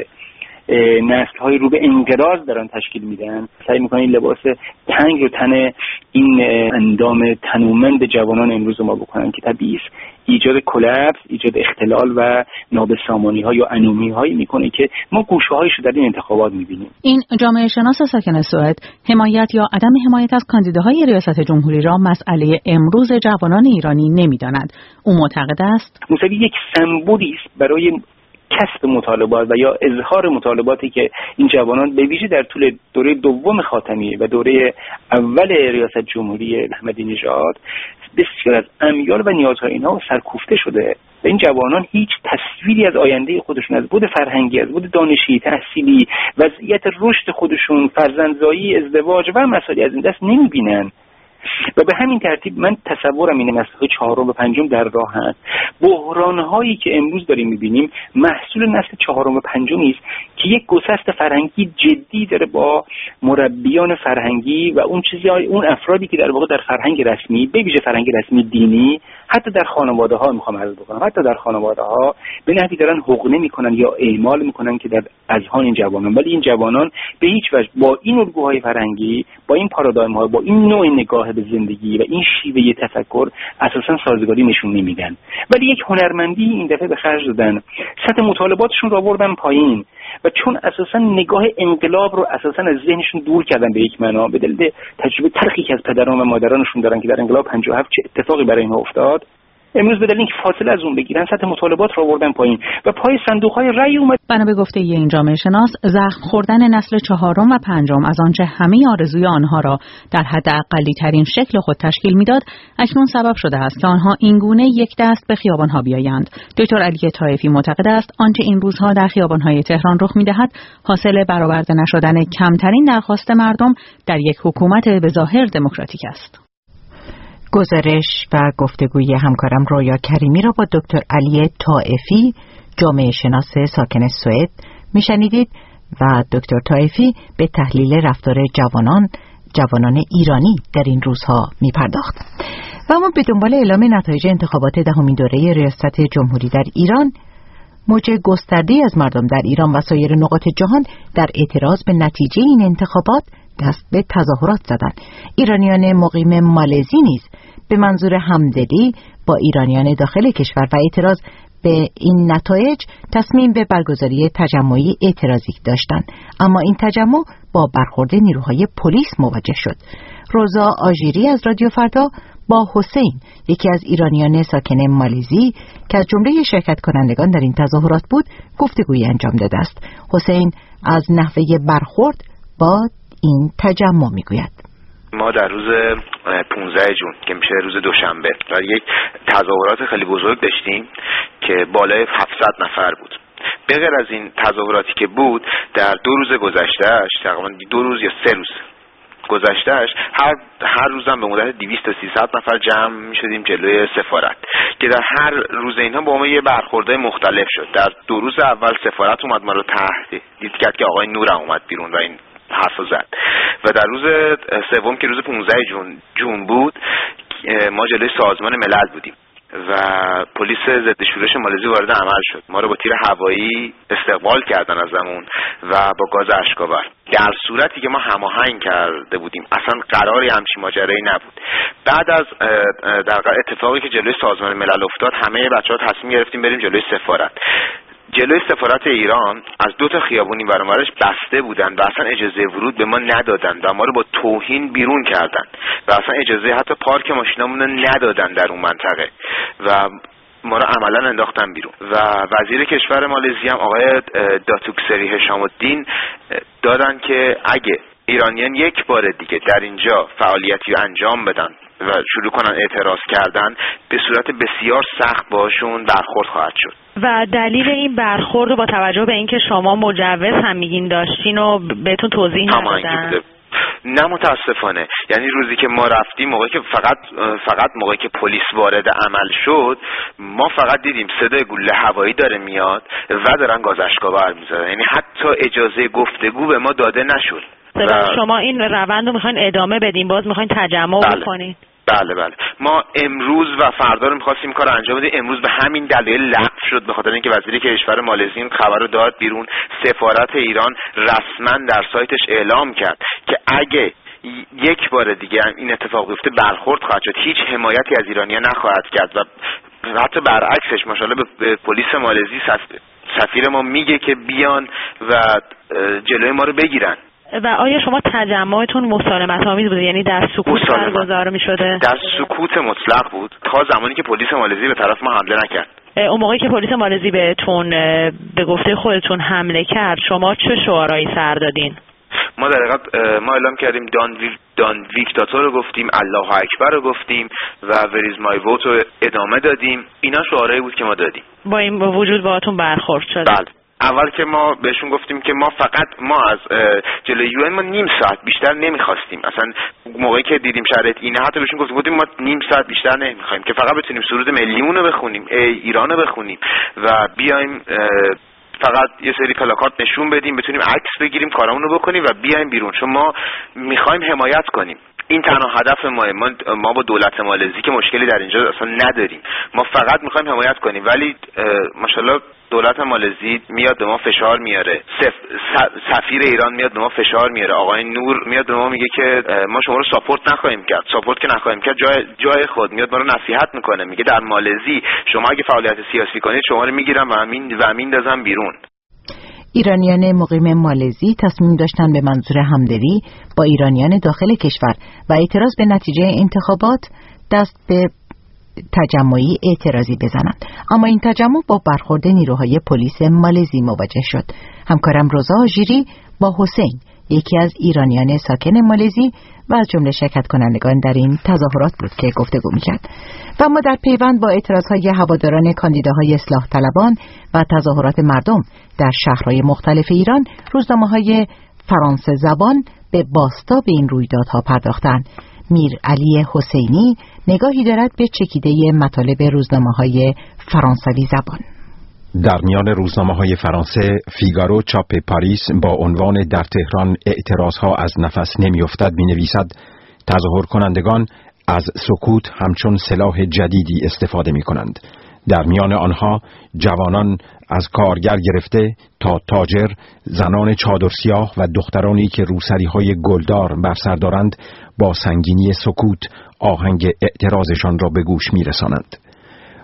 نسل‌های رو به انقراض دارن تشکیل میدن، سعی میکنن این لباس تنگ رو تن این اندام تنومند جوانان امروز ما بکنن که طبیعی ایجاد کلپس، ایجاد اختلال و نابسامانی‌ها یا انومی‌هایی میکنه که ما گوشه‌هایش رو در این انتخابات میبینیم. این جامعه شناس ساکن سوئد حمایت یا عدم حمایت از کاندیداهای ریاست جمهوری را مسئله امروز جوانان ایرانی نمیداند. او معتقد است مساوی یک سمبولی است برای کسب مطالبات و یا اظهار مطالباتی که این جوانان به ویژه در طول دوره دوم خاتمی و دوره اول ریاست جمهوری احمدی‌نژاد بسیار از امیال و نیازهای اینها سرکوفته شده و این جوانان هیچ تصویری از آینده خودشون، از بود فرهنگی، از بود دانشی، تحصیلی، وضعیت رشد خودشون، فرزندزایی، ازدواج و مسائلی از این دست نمی‌بینن و به همین ترتیب من تصورم اینه نسل 4 و 5 در راه هست. بحران‌هایی که امروز داریم می‌بینیم محصول نسل 4 و 5 است که یک گسست فرهنگی جدی داره با مربیان فرهنگی و اون افرادی که در واقع در فرهنگ رسمی، به ویژه فرهنگ رسمی دینی، حتی در خانواده‌ها می‌خوام عرض بکنم، حتی در خانواده‌ها به نحوی دارن حقنه می‌کنن یا اعمال می‌کنن که در اذهان این جوانان، ولی این جوانان به هیچ وجه با این الگوهای فرهنگی، با این پارادایم‌ها، با این نوع نگاه به زندگی و این شیوه تفکر اساساً سازگاری نشون نمیدن. ولی یک هنرمندی این دفعه به خرج دادن، سطح مطالباتشون رو آوردن پایین و چون اساساً نگاه انقلاب رو اساساً از ذهنشون دور کردن به یک معنا، به دلیل تجربه تلخی که از پدران و مادرانشون دارن که در انقلاب 57 چه اتفاقی برای اینها افتاد، امروز به دلیل اینکه فاصله از اون بگیرن سطح مطالبات رو آوردن پایین و پای صندوق‌های رأی اومد. بنا به گفته این جامعه شناس، زخم خوردن نسل 4 و 5 از آنچه همه آرزوی آنها را در حد اقلی ترین شکل خود تشکیل میداد، اکنون سبب شده است که آنها اینگونه یک دست به خیابان‌ها بیایند. دکتر علی طائفی معتقد است آنچه این روزها در خیابان‌های تهران رخ می‌دهد، حاصل برآورده نشدن کمترین درخواست مردم در یک حکومت به ظاهر دموکراتیک است. گزارش و گفتگوی همکارم رویا کریمی را با دکتر علی طائفی، جامعه شناس ساکن سوئد میشنیدید و دکتر طائفی به تحلیل رفتار جوانان ایرانی در این روزها میپرداخت. و اما به دنبال اعلام نتایج انتخابات دهمین دوره ریاست جمهوری در ایران، موج گسترده‌ای از مردم در ایران و سایر نقاط جهان در اعتراض به نتیجه این انتخابات دست به تظاهرات زدند. ایرانیان مقیم مالزی نیز به منظور همدلی با ایرانیان داخل کشور و اعتراض به این نتایج تصمیم به برگزاری تجمعی اعتراضی داشتند، اما این تجمع با برخورد نیروهای پلیس مواجه شد. روزا آژیری از رادیو فردا با حسین، یکی از ایرانیان ساکن مالزی که از جمله شرکت کنندگان در این تظاهرات بود، گفتگویی انجام داده است. حسین از نحوه برخورد با این تجمع میگوید: ما در روز 15 جون که میشه روز دوشنبه یک تظاهرات خیلی بزرگ داشتیم که بالای 700 نفر بود. به غیر از این تظاهراتی که بود، در 2 روز گذشتهش، تقریبا 2 روز یا 3 روز گذشتهش، هر روزم به مدت 200 تا 300 نفر جمع میشدیم جلوی سفارت که در هر روز اینها با ما یه برخوردهای مختلف شد. در 2 روز اول سفارت اومد ما رو تهدید کرد که آقای نور اومد بیرون و این حرفو زد، و در روز سوم که روز 15 جون بود، ما جلوی سازمان ملل بودیم و پلیس ضد شورش مالزی وارد عمل شد. ما رو با تیر هوایی استقبال کردن ازمون و با گاز اشک‌آور، در صورتی که ما هماهنگ کرده بودیم. اصلا قراری همچین ماجرایی نبود. بعد از در اتفاقی که جلوی سازمان ملل افتاد، همه بچه‌ها تصمیم گرفتیم بریم جلوی سفارت. جلوی سفارت ایران از 2 تا خیابونی برابرش بسته بودن و اصلا اجازه ورود به ما ندادن و ما رو با توهین بیرون کردن و اصلا اجازه حتی پارک ماشینامون رو ندادن در اون منطقه و ما رو عملا انداختن بیرون. و وزیر کشور مالزی هم آقای داتوک سری هشام الدین دادن که اگه ایرانیان یک بار دیگه در اینجا فعالیتی رو انجام بدن و شروع کنن اعتراض کردن، به صورت بسیار سخت باشون برخورد خواهد شد. و دلیل این برخورد رو با توجه به اینکه شما مجوز هم میگین داشتین و بهتون توضیح ندادن؟ نه متاسفانه. یعنی روزی که ما رفتیم، موقعی که فقط موقعی که پلیس وارد عمل شد، ما فقط دیدیم صدای گلوله هوایی داره میاد و دارن گاز اشک‌آور میذارن. یعنی حتی اجازه گفتگو به ما داده نشد. شما این روند رو میخواین ادامه بدین؟ باز میخواین تجمع بکنین؟ بله. ما امروز و فردا رو می‌خواستیم کار انجام بدیم. امروز به همین دلیل لغو شد، به خاطر اینکه وزیر کشور مالزی این خبر رو داد بیرون. سفارت ایران رسما در سایتش اعلام کرد که اگه یک بار دیگه این اتفاق بیفته برخورد خواهد شد. هیچ حمایتی از ایرانیان نخواهد کرد و حتی برعکسش ماشاءالله به پلیس مالزی سفیر ما میگه که بیان و جلوی ما رو بگیرن. و آیا شما تجمعتون مسالمت آمیز بوده؟ یعنی در سکوت برگزار می شده؟ در سکوت مطلق بود تا زمانی که پلیس مالزی به طرف ما حمله نکرد. اون موقعی که پلیس مالزی بهتون به گفته خودتون حمله کرد، شما چه شعارهایی سر دادین؟ ما در حقیقت ما اعلام کردیم دان ویکتاتور رو گفتیم، الله اکبر رو گفتیم و وریز مای ووت رو ادامه دادیم. اینا شعارهایی بود که ما دادیم. با این وجود باهاتون برخورد شد؟ بله. اول که ما بهشون گفتیم که ما از جلوی یو ان ما نیم ساعت بیشتر نمیخواستیم. اصلا موقعی که دیدیم شرایط اینه، حتی بهشون گفتیم ما نیم ساعت بیشتر نمیخوایم که فقط بتونیم سرود ملیمون رو بخونیم، ایران رو بخونیم و بیایم فقط یه سری پلاکارد نشون بدیم، بتونیم عکس بگیریم، کارامون رو بکنیم و بیایم بیرون، چون ما میخوایم حمایت کنیم. این تنها هدف ما با دولت مالزی که مشکلی در اینجا اصلا نداریم. ما فقط میخوایم حمایت کنیم، ولی ماشاءالله دولت مالزی میاد به ما فشار میاره. سفیر ایران میاد به ما فشار میاره. آقای نور میاد به ما میگه که ما شما رو ساپورت نخواهیم کرد. ساپورت که نخواهیم کرد جای خود میاد ما رو نصیحت میکنه، میگه در مالزی شما اگه فعالیت سیاسی کنید شما رو میگیرن و میندازن بیرون. ایرانیان مقیم مالزی تصمیم داشتند به منظور همدلی با ایرانیان داخل کشور و اعتراض به نتیجه انتخابات دست به تجمعی اعتراضی بزنند، اما این تجمع با برخورد نیروهای پلیس مالزی مواجه شد. همکارم روزا آژیری با حسین، یکی از ایرانیان ساکن مالزی و از جمله شرکت کنندگان در این تظاهرات بود که گفتگو می‌کرد. و اما در پیوند با اعتراضهای هواداران کاندیداهای اصلاح طلبان و تظاهرات مردم در شهرهای مختلف ایران، روزنامه‌های فرانسه زبان به بازتاب این رویدادها پرداختند. میر علی حسینی نگاهی دارد به چکیده مطالب روزنامه‌های فرانسوی زبان. در میان روزنامه‌های فرانسه، فیگارو چاپ پاریس با عنوان در تهران اعتراضها از نفس نمی‌افتد می‌نویسد تظاهر کنندگان از سکوت همچون سلاح جدیدی استفاده می‌کنند. در میان آنها جوانان از کارگر گرفته تا تاجر، زنان چادر سیاه و دخترانی که روسری‌های گلدار بر سر دارند با سنگینی سکوت آهنگ اعتراضشان را به گوش می‌رسانند.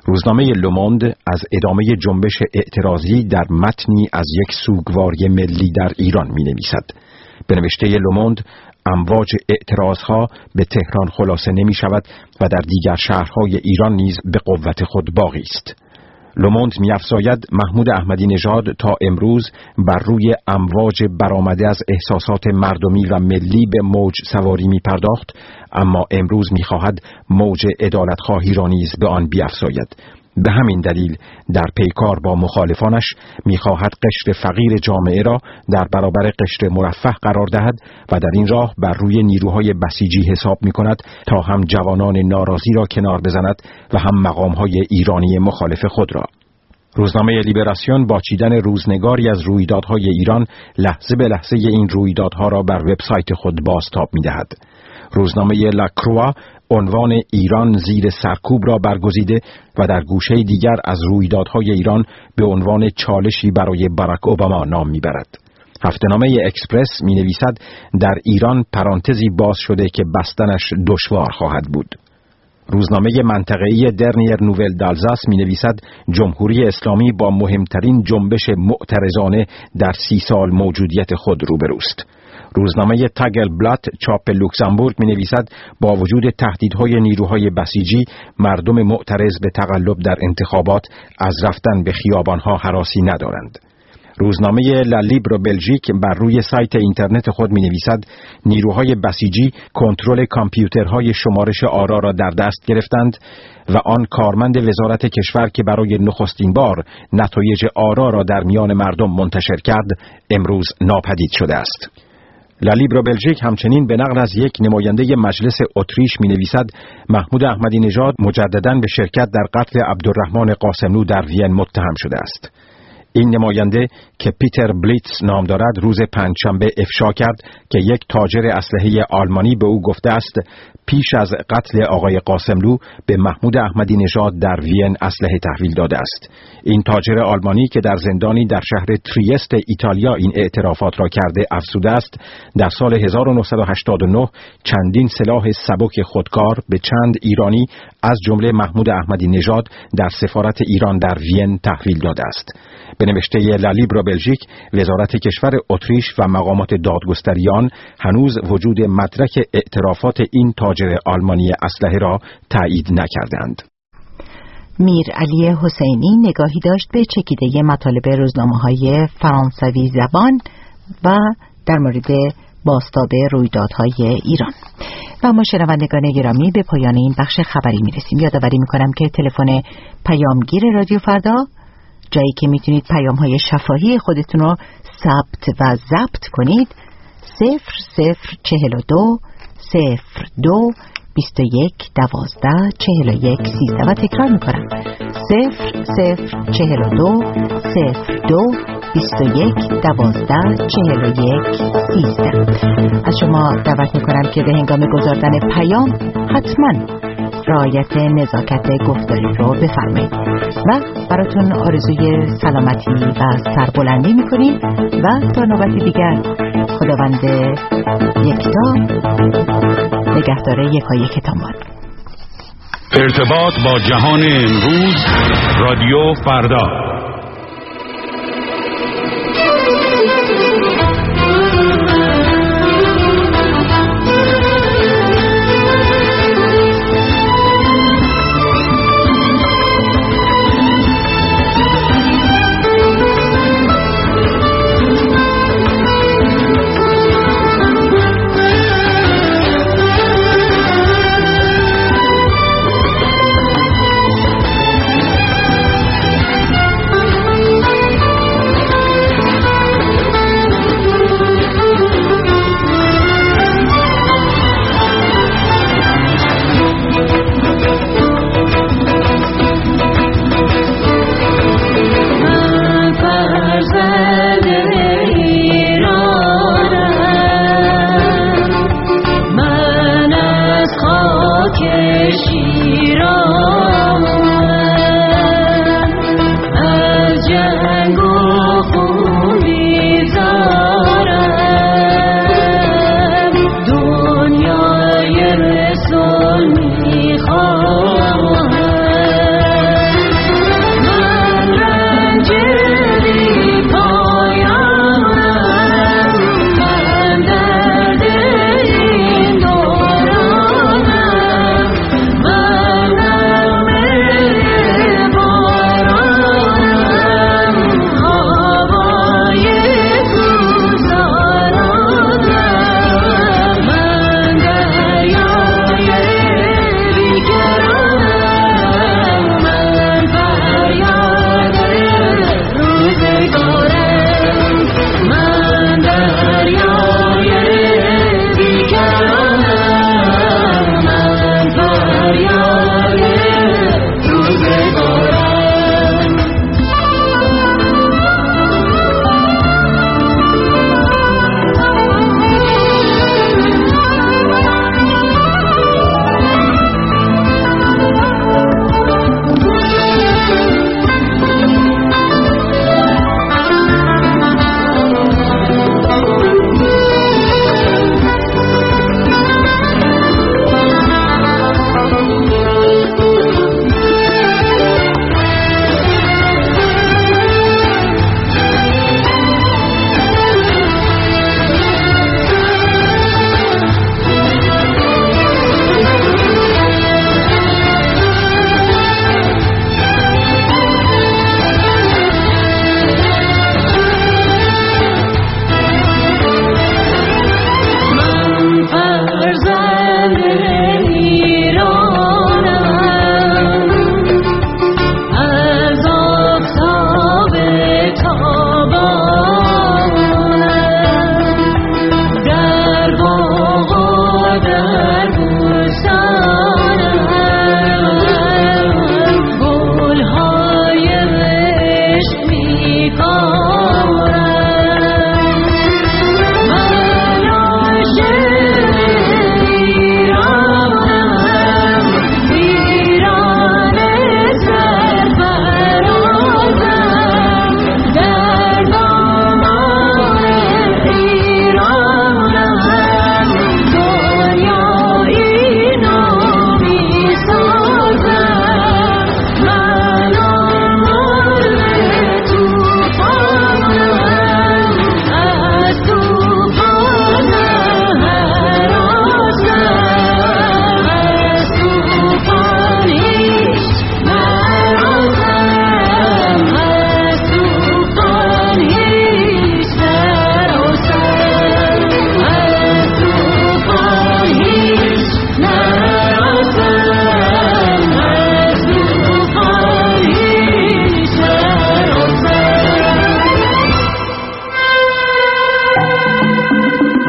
روزنامه لوموند از ادامه جنبش اعتراضی در متنی از یک سوگواری ملی در ایران می نویسد. به نوشته لوموند امواج اعتراضها به تهران خلاصه نمی شود و در دیگر شهرهای ایران نیز به قوت خود باقی است. لوموند می افزاید محمود احمدی نژاد تا امروز بر روی امواج برآمده از احساسات مردمی و ملی به موج سواری می پرداخت، اما امروز می خواهد موج عدالت‌خواهی را نیز به آن بیفزاید. به همین دلیل در پیکار با مخالفانش می‌خواهد قشر فقیر جامعه را در برابر قشر مرفه قرار دهد و در این راه بر روی نیروهای بسیجی حساب می‌کند تا هم جوانان ناراضی را کنار بزند و هم مقام‌های ایرانی مخالف خود را. روزنامه لیبراسیون با چیدن روزنگاری از رویدادهای ایران لحظه به لحظه این رویدادها را بر وبسایت خود بازتاب می‌دهد. روزنامه لاکروا عنوان ایران زیر سرکوب را برگزیده و در گوشه دیگر از رویدادهای ایران به عنوان چالشی برای باراک اوباما نام میبرد. هفته‌نامه اکسپرس می نویسد در ایران پرانتزی باز شده که بستنش دشوار خواهد بود. روزنامه منطقه‌ای درنیر نوول دالزاس می نویسد جمهوری اسلامی با مهمترین جنبش معترضانه در 30 سال موجودیت خود روبروست. روزنامه تاگل بلات چاپ لوکزامبورگ می نویسد با وجود تهدیدهای نیروهای بسیجی مردم معترض به تقلب در انتخابات از رفتن به خیابانها هراسی ندارند. روزنامه لالیبر بلژیک بر روی سایت اینترنت خود می نویسد نیروهای بسیجی کنترل کامپیوترهای شمارش آرا را در دست گرفتند و آن کارمند وزارت کشور که برای نخستین بار نتایج آرا را در میان مردم منتشر کرد امروز ناپدید شده است. لالیبر بلژیک همچنین به نقل از یک نماینده مجلس اتریش می نویسد محمود احمدی نژاد مجدداً به شرکت در قتل عبدالرحمن قاسملو در وین متهم شده است. این نماینده که پیتر بلیتز نام دارد روز پنجشنبه افشا کرد که یک تاجر اسلحه آلمانی به او گفته است پیش از قتل آقای قاسملو به محمود احمدی نژاد در وین اسلحه تحویل داده است. این تاجر آلمانی که در زندانی در شهر تریست ایتالیا این اعترافات را کرده افزوده است در سال 1989 چندین سلاح سبک خودکار به چند ایرانی از جمله محمود احمدی نژاد در سفارت ایران در وین تحویل داده است. به نوشته لالیبر بلژیک وزارت کشور اتریش و مقامات دادگستریان هنوز وجود مدرک اعترافات این تاجر آلمانی اسلحه را تایید نکردند. میر علی حسینی نگاهی داشت به چکیده مطالب روزنامه‌های فرانسوی زبان و در مورد بازتاب رویدادهای ایران. و ما شنوندگان گرامی به پایان این بخش خبری میرسیم. یادآوری میکنم که تلفن پیامگیر رادیو فردا، جایی که میتونید پیام‌های شفاهی خودتون رو ثبت و ضبط کنید، 0042 02 21 12 41 13 و تکرار میکنم 0042 02 21 12 41 13. از شما دعوت میکنم که به هنگام گذاردن پیام حتما رعایت نزاکت گفتاری رو بفرمایید و براتون آرزوی سلامتی و سربلندی میکنیم و تا نوبت دیگر خداوند یکتا نگهدار یکایکتان باد. ارتباط با جهان امروز، رادیو فردا.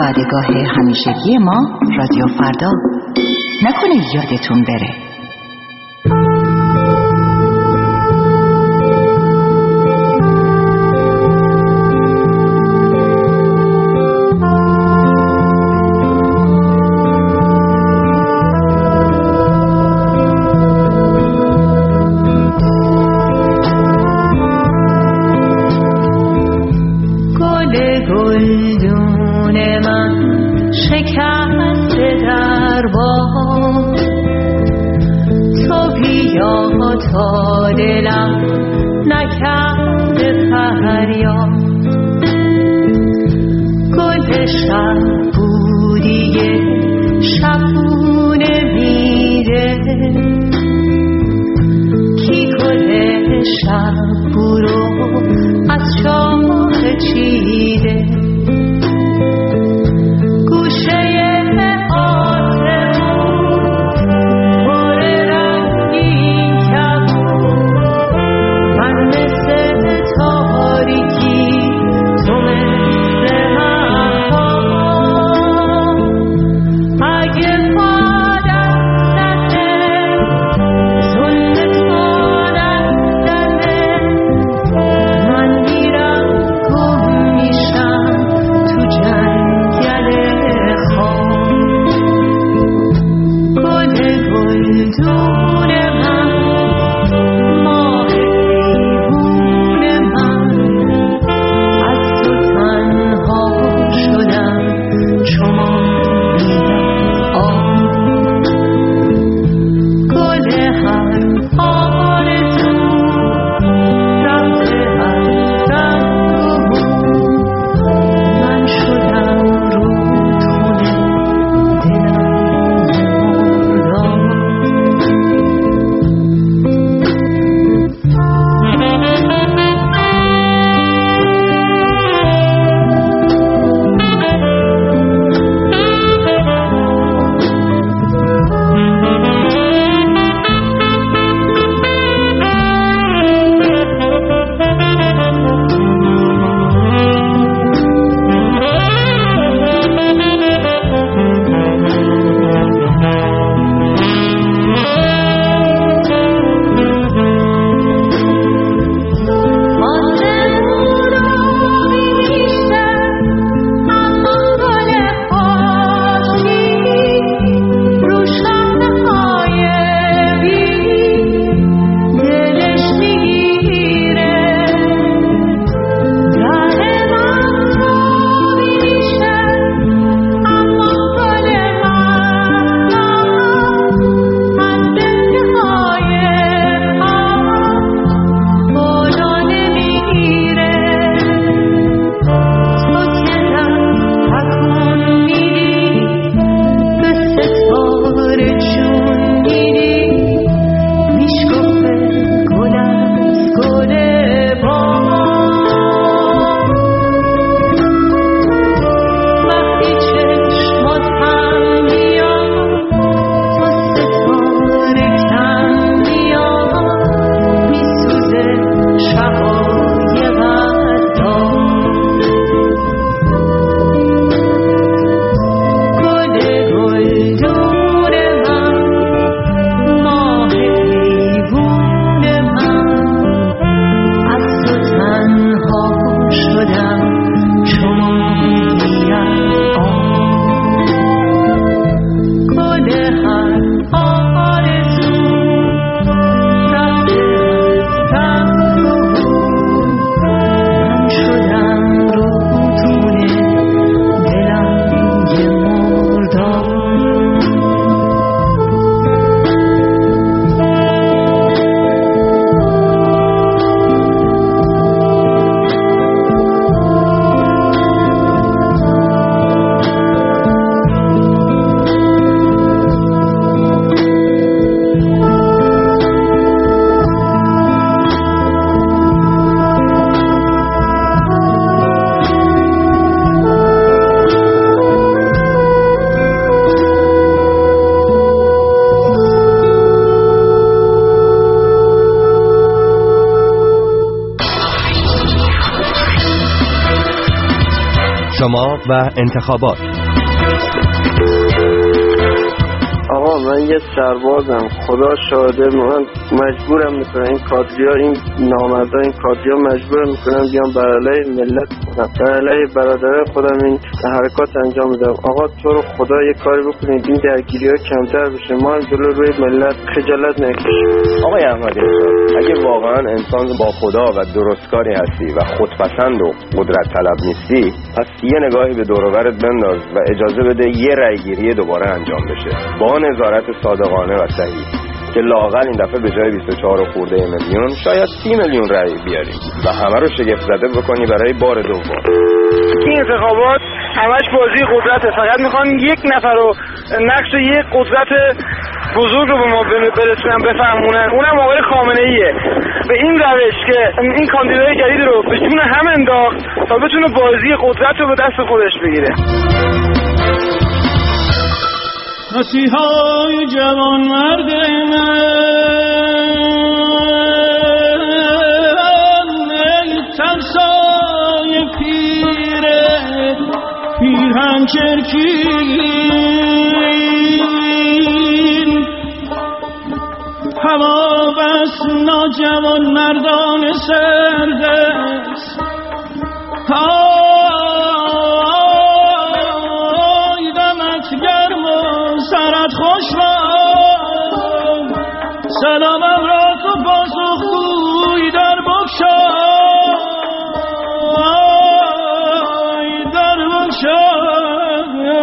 وعدهگاه همیشگی ما رادیو فردا. نکنه یادتون بره. تا دلم نکرده فریاد، گل شب بودیه شبونه میره، کی گل شب برو از شاخه چیده، روزنامه‌ها و انتخابات. آقا من یه سربازم، خدا شاهده من مجبورم میکنم این کادریا، این نامردا، این کادریا مجبورم میکنم بیام بر علیه ملت کنم، بر علیه برادرای خودم این حرکات انجام بدم. آقا تو رو خدا یه کاری بکنید این درگیری ها کمتر بشه، ما هم جلو روی ملت خجالت نکشیم. آقای احمدی نژاد، اگه واقعا انسان با خدا و درستکاری هستی و خودپسند و قدرت طلب نیستی، پس یه نگاهی به دور و برت بنداز و اجازه بده یه رأیگیری دوباره انجام بشه با نظارت صادقانه و صحیح که لااقل این دفعه به جای 24 خورده میلیون شاید 30 میلیون رأی بیاریم و همه رو شگفت زده بکنی برای بار دوم. این انتخابات همش بازی قدرته، فقط میخوان یک نفر رو نقش یک قدرت بزرگ رو به ما برسونن بفهمونن، اونم آقای خامنه ایه. به این روش که این کاندیدای جدید رو به جون هم انداخت تا بتونه بازی قدرت رو به دست خودش بگیره. مسیحای جوان مرد من، ای ترسای پیرهن چرکین، هوا بس ناجوان مردان سردست، خوش من سلامم را تو پاسخگوی در بگشای، در بگشای.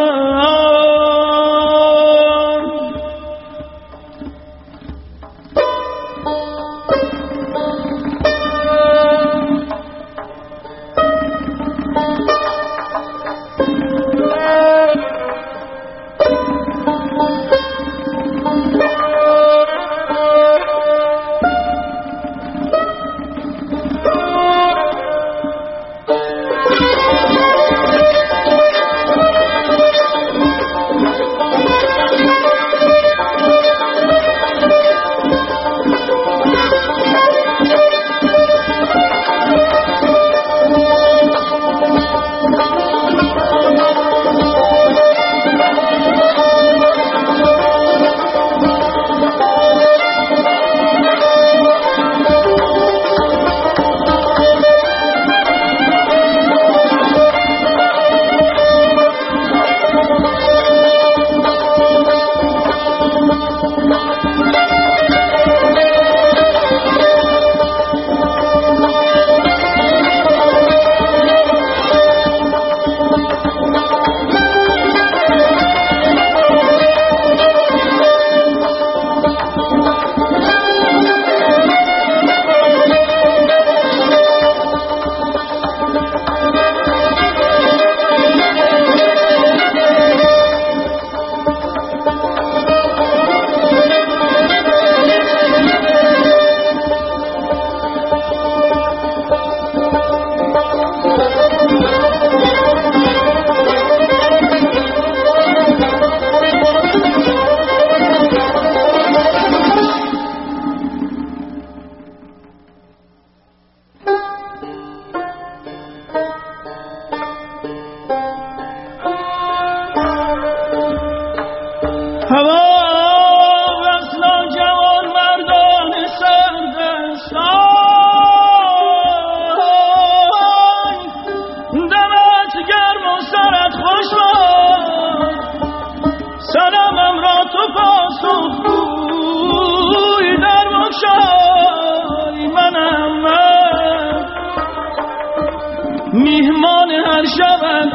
میهمان هر شبم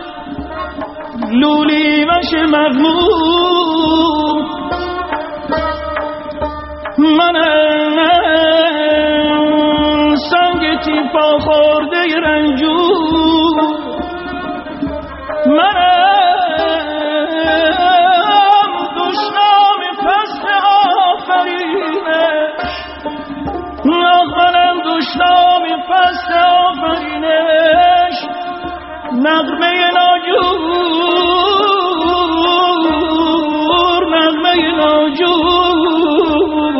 لولی وش مغموم، منم سنگ تیپا خورده رنجور، منم دشنام فصل آفرینش، منم دشنام فصل آفرینش، نغمه ناجور، نغمه ناجور.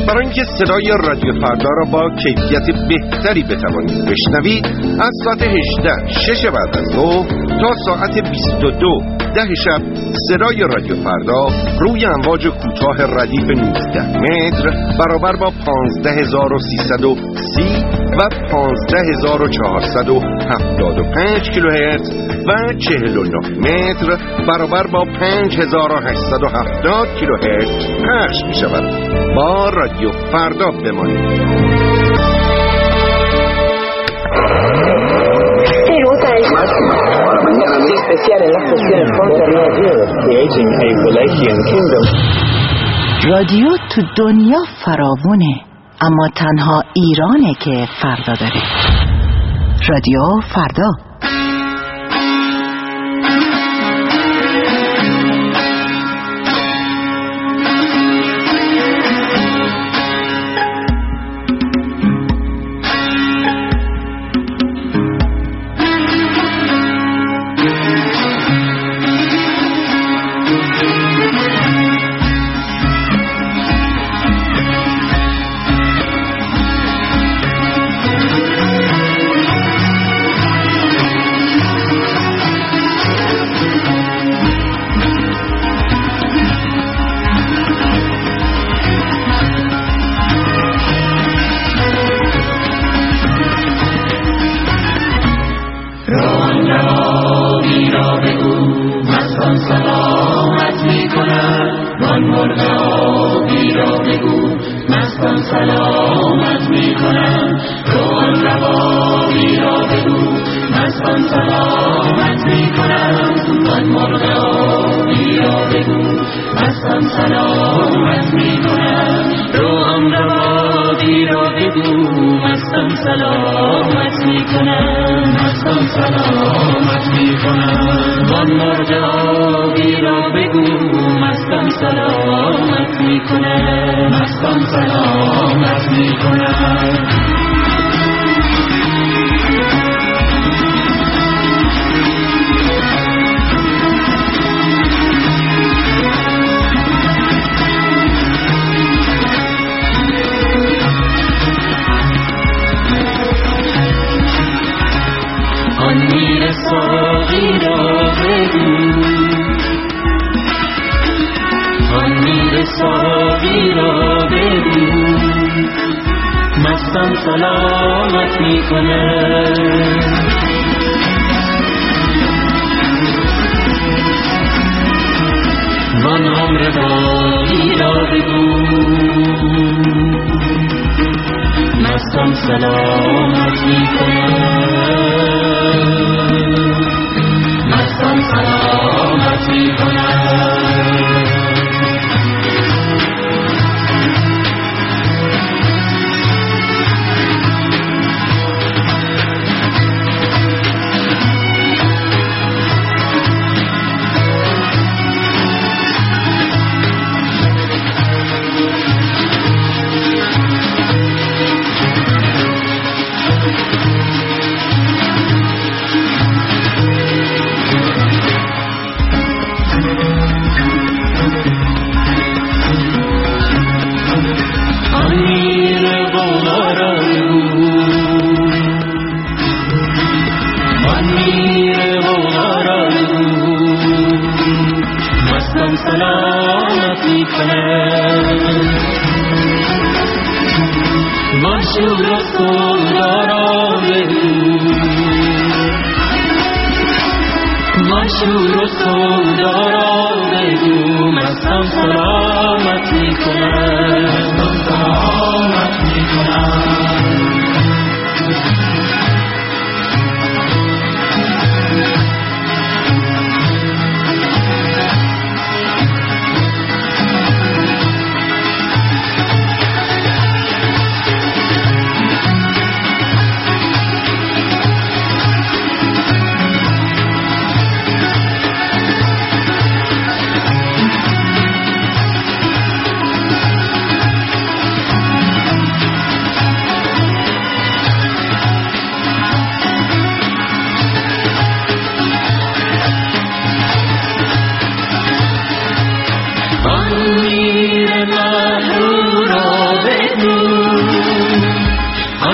برای اینکه صدای رادیو فردا را با کیفیت بهتری بتوانید بشنوید، از ساعت 18 6 بعد از ظهر تا ساعت 22 10 شب صدای رادیو فردا روی امواج کوتاه ردیف 19 متر برابر با 15330 و 15475 کیلوهرتز و 49 متر برابر با 5870 کیلوهرتز پخش می شود. با رادیو فردا بمانید. رادیو تو دنیا فراوونه، اما تنها ایرانه که فردا داره. رادیو فردا.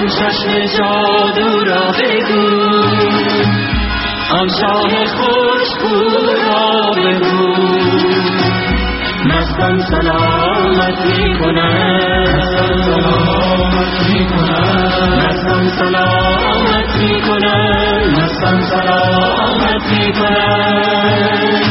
آن چشم جادو را بگو، آن شاه خوشبو را بگو. مستم سلامت میکنم، مستم سلامت میکنم، مستم سلامت میکنم.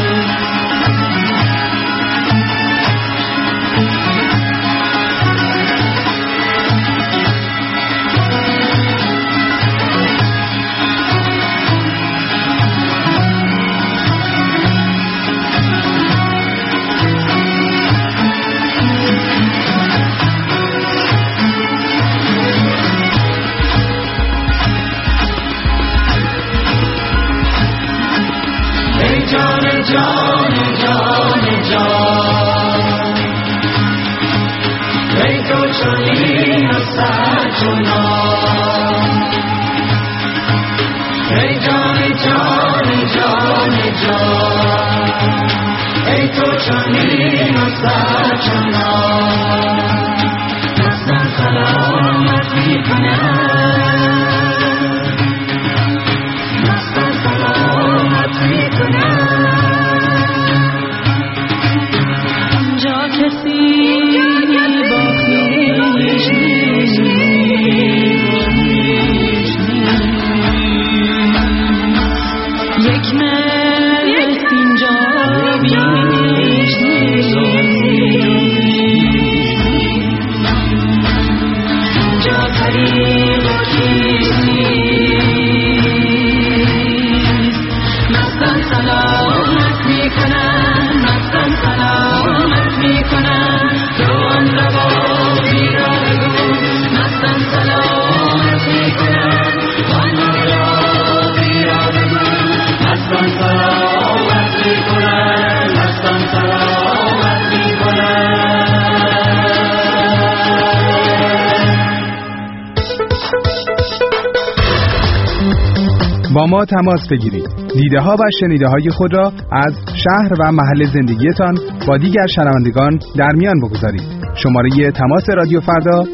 با ما تماس بگیرید. دیده ها و شنیده های خود را از شهر و محل زندگیتان با دیگر شنوندگان در میان بگذارید. شماره تماس رادیو فردا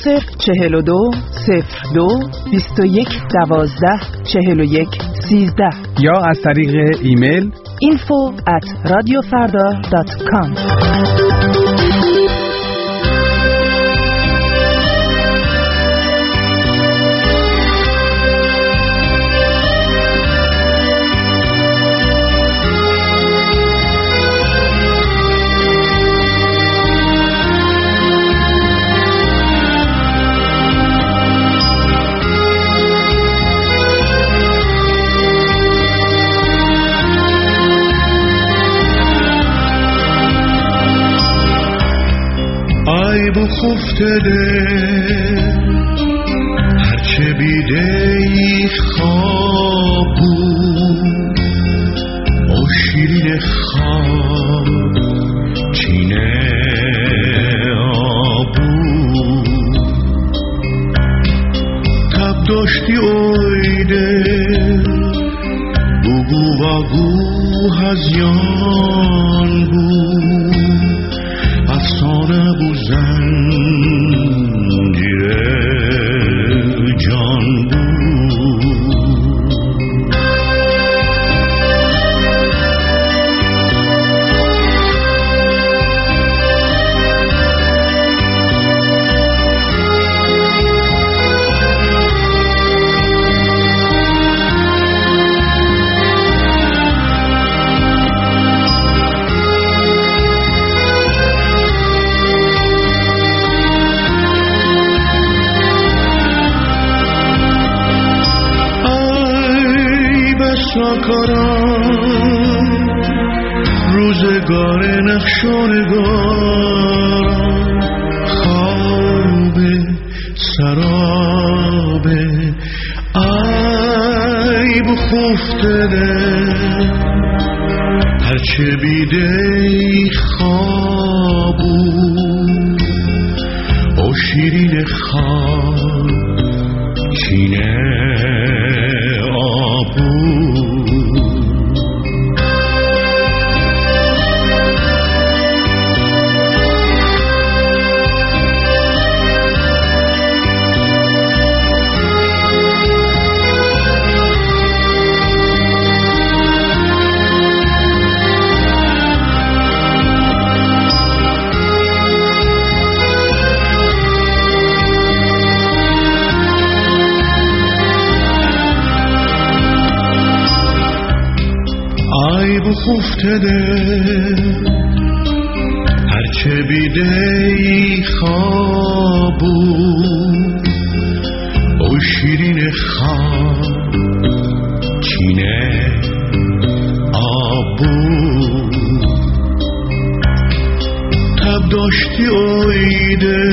2042 02 21 12 41 13 یا از طریق ایمیل info@radiofarda.com. خفته دل هرچه بیده ای خواب بود، او شیرین خواب چینه آب بود. تب داشتی اویده بگو و گو هزیان بود، افسانه بود زنجیر جان بود. ساکاران روزگار نقشانگاران، خواب سراب عیب خفته ده، هرچه بیده خوابو او شیرین خواب چینه آبو. خفته دل هرچه بیدی خواب بود او شیرین خواب چینه آب بود تب داشتی اویده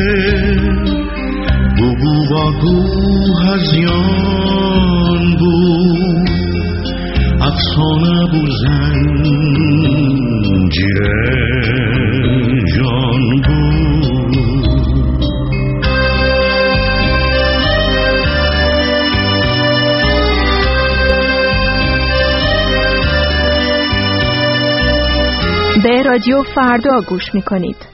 بگو باگو هزیان بود افسانه بود زنجیره جان بود به رادیو فردا گوش میکنید.